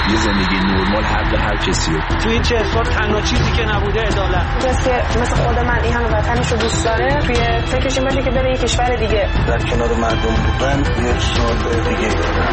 یه زندگی نرمال حق هر کسی رو. توی 40 سال تنها چیزی که نبوده عدالت. کسی مثل خود من این همه وطنش رو دوست داره توی فکرش این باشه که بره یه کشور دیگه در کنار مردم بودن یک سال دیگه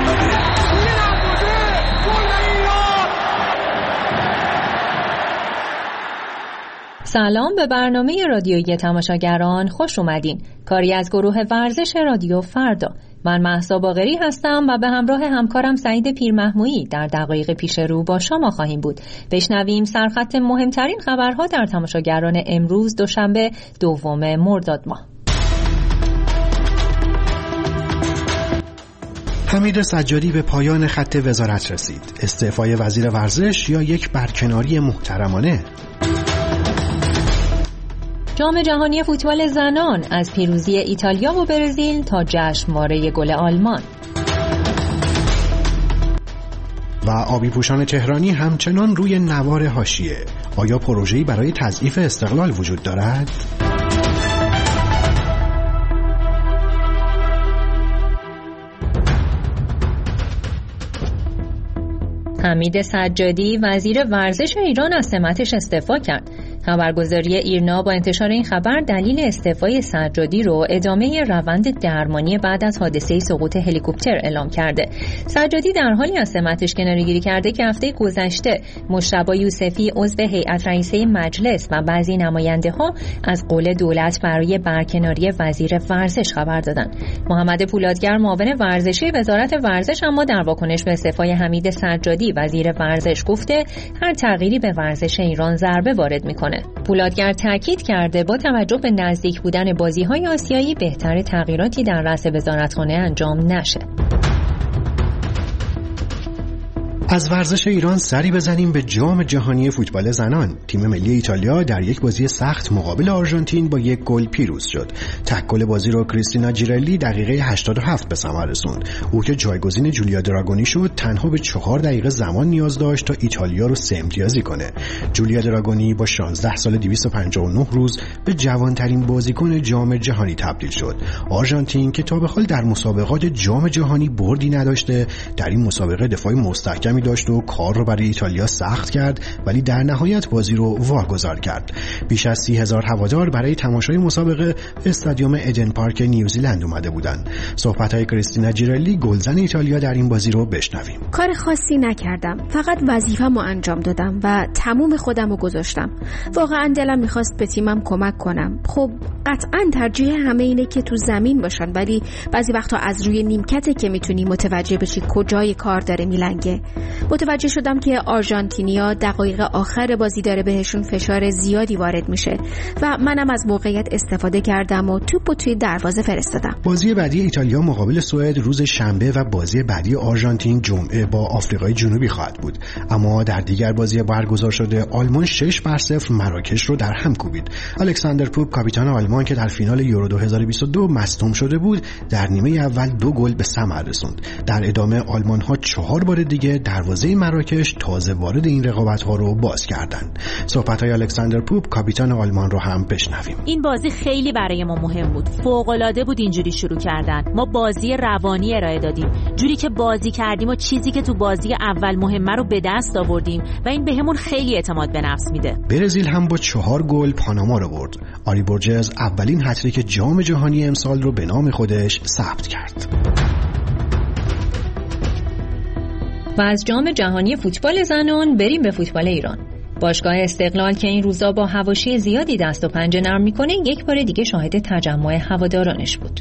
سلام به برنامه رادیویی تماشاگران، خوش اومدین. کاری از گروه ورزش رادیو فردا. من مهسا باقری هستم و به همراه همکارم سعید پیرمحمودی در دقایق پیش رو با شما خواهیم بود. بشنویم سرخط مهمترین خبرها در تماشاگران امروز دوشنبه 2 مرداد ماه. حمید سجادی به پایان خط وزارت رسید. استعفای وزیر ورزش یا یک برکناری محترمانه؟ جام جهانی فوتبال زنان از پیروزی ایتالیا و برزیل تا جشنواره گل آلمان. و آبی پوشان تهرانی همچنان روی نوار حاشیه. آیا پروژه‌ای برای تضعیف استقلال وجود دارد؟ حمید سجادی وزیر ورزش ایران از سمتش استعفا کرد. خبرگزاری ایرنا با انتشار این خبر دلیل استعفای سجادی رو ادامه روند درمانی بعد از حادثه سقوط هلیکوپتر اعلام کرده. سجادی در حالی از سمتش کناره‌گیری کرده که هفته گذشته مجتبی یوسفی عضو هیئت رئیسه مجلس و بعضی نماینده‌ها از قول دولت برای برکناری وزیر ورزش خبر دادند. محمد پولادگر معاون ورزشی وزارت ورزش اما در واکنش به استعفای حمید سجادی وزیر ورزش گفته هر تغییری به ورزش ایران ضربه وارد می‌کنه. پولادگر تاکید کرده با توجه به نزدیک بودن بازی‌های آسیایی بهتر تغییراتی در رأس وزارتخانه انجام نشه. از ورزش ایران سری بزنیم به جام جهانی فوتبال زنان. تیم ملی ایتالیا در یک بازی سخت مقابل آرژانتین با یک گل پیروز شد. تک گل بازی رو کریستینا جیرلی دقیقه 87 به ثمر رسوند. او که جایگزین جولیا دراگونی شد تنها به 4 دقیقه زمان نیاز داشت تا ایتالیا رو 3 امتیازی کنه. جولیا دراگونی با 16 سال 259 روز به جوانترین بازیکن جام جهانی تبدیل شد. آرژانتین که تا به حال در مسابقات جام جهانی بردی نداشته در این مسابقه دفاع مستحکم داشت و کار رو برای ایتالیا سخت کرد، ولی در نهایت بازی رو واگذار کرد. بیش از 30,000 هوادار برای تماشای مسابقه استادیوم ادن پارک نیوزیلند اومده بودند. صحبت‌های کریستینا جیرلی گلزن ایتالیا در این بازی رو بشنویم. کار خاصی نکردم، فقط وظیفه‌مو انجام دادم و تموم خودم رو گذاشتم. واقعا دلم می‌خواست به تیمم کمک کنم. خب قطعاً ترجیح همه اینه که تو زمین باشن، ولی بعضی وقتا از روی نیمکته که میتونی متوجه بشی کجای کار داره میلنگه. متوجه شدم که آرژانتینیا دقایق آخر بازی داره بهشون فشار زیادی وارد میشه و منم از موقعیت استفاده کردم و توپو توی دروازه فرستادم. بازی بعدی ایتالیا مقابل سوئد روز شنبه و بازی بعدی آرژانتین جمعه با آفریقای جنوبی خواهد بود. اما در دیگر بازی برگزار شده آلمان 6-0 مراکش رو در هم کوبید. الکساندر پوپ کاپیتان آلمان که در فینال یورو 2022 مصدوم شده بود در نیمه اول 2 گل به ثمر رسوند. در ادامه آلمان‌ها 4 بار دیگه دروازه مراکش تازه وارد این رقابت‌ها رو باز کردند. صحبت‌های الکساندر پوپ کاپیتان آلمان رو هم بشنویم. این بازی خیلی برای ما مهم بود. فوق‌العاده بود اینجوری شروع کردن. ما بازی روانی ارائه دادیم. جوری که بازی کردیم و چیزی که تو بازی اول مهمه رو به دست آوردیم و این بهمون خیلی اعتماد به نفس میده. برزیل هم با 4 گل پاناما رو برد. آری بورجز اولین هتریک جام جهانی امسال رو به نام خودش ثبت کرد. و از جام جهانی فوتبال زنان بریم به فوتبال ایران. باشگاه استقلال که این روزا با حواشی زیادی دست و پنجه نرم میکنه یک بار دیگه شاهد تجمع هوادارانش بود.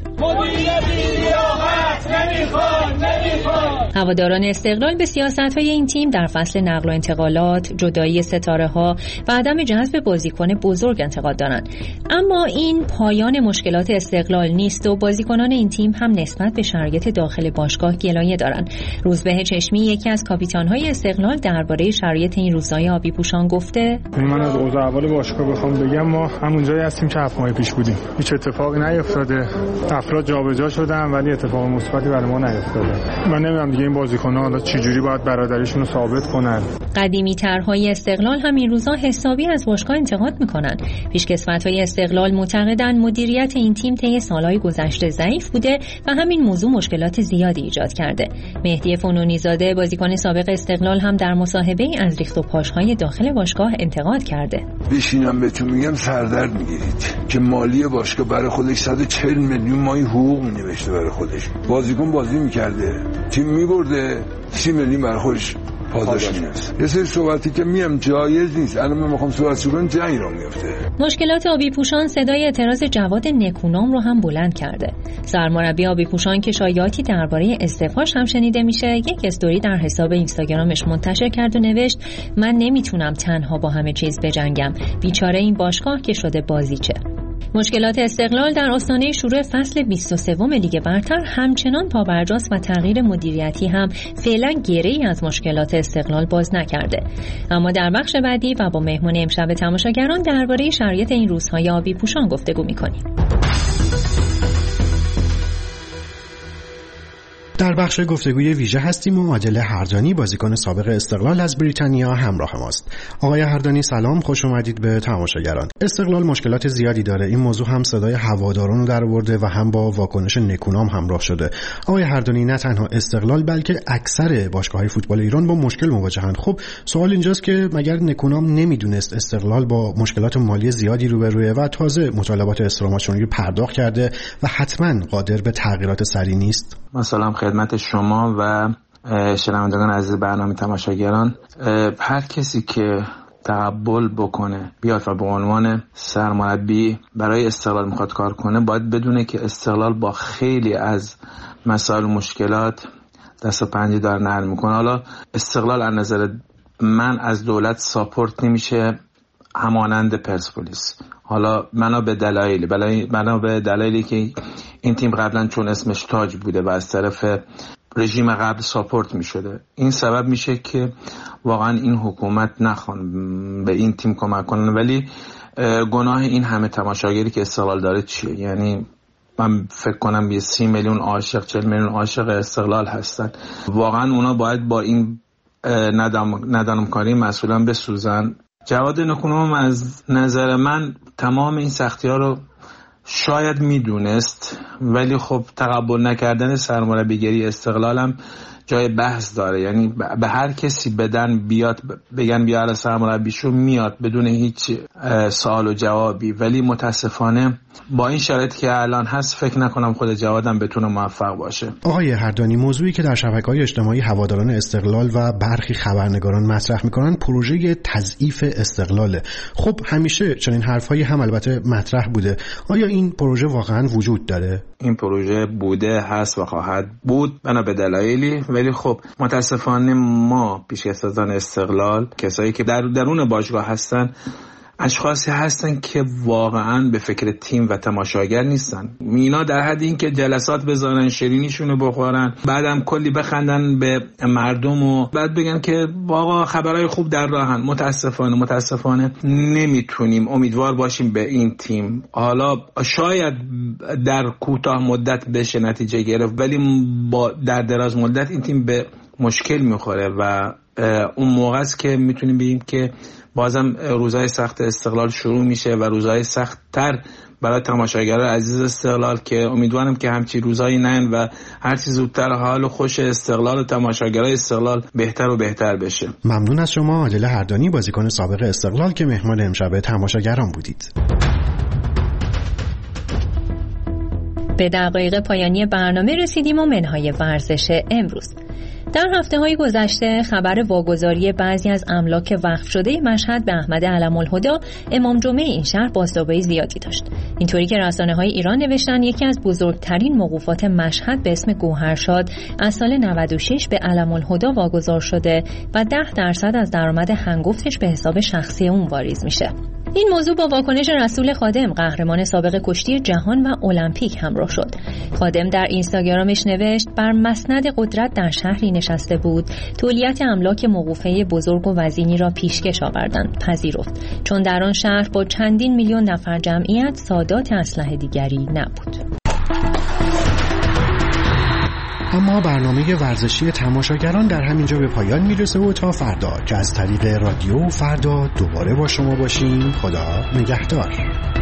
هواداران استقلال به سیاست‌های این تیم در فصل نقل و انتقالات، جدایی ستاره‌ها و عدم جذب بازیکن بزرگ انتقاد دارند. اما این پایان مشکلات استقلال نیست و بازیکنان این تیم هم نسبت به شرایط داخل باشگاه گلایه دارند. روزبه چشمی یکی از کاپیتان‌های استقلال درباره شرایط این روزهای آبی پوشان گفته: من از اوضاع اول باشگاه بخوام بگم ما همون جایی هستیم که 7 ماه پیش بودیم. هیچ اتفاقی نیفتاده. افراد جابجا شدن ولی اتفاق مثبتی برای ما نیفتاده. من نمیدونم دیگه این بازیکن‌ها حالا چجوری باید برادریشون رو ثابت کنن. قدیمی‌ترهای استقلال هم این روزا حسابی از باشگاه انتقاد میکنن. پیشکسوت‌های استقلال معتقدن مدیریت این تیم طی سالهای گذشته ضعیف بوده و همین موضوع مشکلات زیادی ایجاد کرده. مهدی فنونی‌زاده بازیکن سابق استقلال هم در مصاحبه‌ای از ریخت و پاش‌های داخل باشگاه انتقاد کرده. بشینم بهتون میگم سردرد میگیرید که مالی باشگاه برای خودش 140 میلیون ماهی حقوق نوشته برای خودش. بازیکن بازی میکرده، تیم میبرده، 30 میلیون برای خودش پاداش میاد. یه سری صحبتی که میام جایز نیست. الان من میخوام صحبت کنم جنگ را میفته. مشکلات آبی پوشان صدای اعتراض جواد نکونام رو هم بلند کرده. سرمربی آبی پوشان که شایعاتی درباره استعفاش هم شنیده میشه، یک استوری در حساب اینستاگرامش منتشر کرد و نوشت من نمیتونم تنها با همه چیز بجنگم. بیچاره این باشگاه که شده بازیچه. مشکلات استقلال در آستانه شروع فصل 23 لیگ برتر همچنان پابرجاست و تغییر مدیریتی هم فعلا گره‌ای از مشکلات استقلال باز نکرده. اما در بخش بعدی و با مهمان امشب تماشاگران درباره شرایط این روزهای آبی پوشان گفتگو می‌کنیم. در بخش گفتگوی ویژه هستیم و عادل هردانی بازیکن سابق استقلال از بریتانیا همراه ماست. آقای هردانی سلام، خوش اومدید به تماشاگران. استقلال مشکلات زیادی داره. این موضوع هم صدای هواداران رو درآورده و هم با واکنش نکونام همراه شده. آقای هردانی، نه تنها استقلال بلکه اکثر باشگاه‌های فوتبال ایران با مشکل مواجهند. خب سوال اینجاست که مگر نکونام نمیدونست استقلال با مشکلات مالی زیادی روبروه و تازه مطالبات استراماچونی رو پرداخت کرده و حتما قادر به تغییرات سریع نیست؟ مثلا خدمت شما و شنوندگان عزیز برنامه تماشاگران، هر کسی که تقبل بکنه بیاد و به عنوان سرمربی برای استقلال میخواد کار کنه باید بدونه که استقلال با خیلی از مسائل مشکلات دست و پنجه داره نرم میکنه. حالا استقلال از نظر من از دولت ساپورت نمیشه همانند پرسپولیس. حالا بنا به دلایلی که این تیم قبلا چون اسمش تاج بوده و از طرف رژیم قبل ساپورت می شده، این سبب میشه که واقعا این حکومت نخوان به این تیم کمک کنن. ولی گناه این همه تماشاگری که استقلال داره چیه؟ یعنی من فکر کنم 30 میلیون عاشق 40 میلیون عاشق استقلال هستن. واقعا اونا باید با این ندانمکاری مسئولان بسوزن. جواد نکونام از نظر من تمام این سختی‌ها رو شاید میدونست، ولی خب تقبل نکردن سرمربیگری استقلال هم جای بحث داره. یعنی به هر کسی بدن بیاد بگن بیاره سرمربیشو میاد بدون هیچ سوال و جوابی، ولی متاسفانه با این شرایطی که الان هست فکر نکنم خود جوادم بتونه موفق باشه. آقای هردانی، موضوعی که در شبکه‌های اجتماعی هواداران استقلال و برخی خبرنگاران مطرح میکنن پروژه تضعیف استقلاله. خب همیشه چنین حرفایی هم البته مطرح بوده. آیا این پروژه واقعا وجود داره؟ این پروژه بوده، هست و خواهد بود بنا به دلایلی، ولی خب متاسفانه ما پیشکسوتان استقلال، کسایی که در درون باشگاه هستن، اشخاصی هستن که واقعا به فکر تیم و تماشاگر نیستن. اینا در حد این که جلسات بذارن، شیرینیشونو بخورن، بعدم کلی بخندن به مردم و بعد بگن که واقعا خبرای خوب در راهن. متاسفانه نمیتونیم امیدوار باشیم به این تیم. حالا شاید در کوتاه مدت بشه نتیجه گرفت، ولی در دراز مدت این تیم به مشکل میخوره و اون موقع است که میتونیم بگیم که بازم روزهای سخت استقلال شروع میشه و روزهای سخت تر برای تماشاگران عزیز استقلال، که امیدوارم که همچی روزایی نین و هر چیز زودتر حال خوش استقلال و تماشاگرای استقلال بهتر و بهتر بشه. ممنون از شما عادل هردانی بازیکن سابق استقلال که مهمان امشب تماشاگران بودید. به دقایق پایانی برنامه رسیدیم و منهای ورزش امروز. در هفته‌های گذشته خبر واگذاری بعضی از املاک وقف شده مشهد به احمد علم‌الهدی امام جمعه این شهر بازتابی زیادی داشت. اینطوری که رسانه‌های ایران نوشتن یکی از بزرگترین موقوفات مشهد به اسم گوهرشاد از سال 96 به علم‌الهدی واگذار شده و 10% از درآمد هنگفتش به حساب شخصی اون واریز میشه. این موضوع با واکنش رسول خادم، قهرمان سابق کشتی جهان و المپیک همراه شد. خادم در اینستاگرامش نوشت بر مسند قدرت در شهری نشسته بود، تولیت املاک موقوفه بزرگ و وزینی را پیشکش آوردند، پذیرفت، چون در آن شهر با چندین میلیون نفر جمعیت سادات اسلحه دیگری نبود. اما برنامه ورزشی تماشاگران در همینجا به پایان میرسه و تا فردا که از طریق رادیو فردا دوباره با شما باشیم. خدا نگهدار.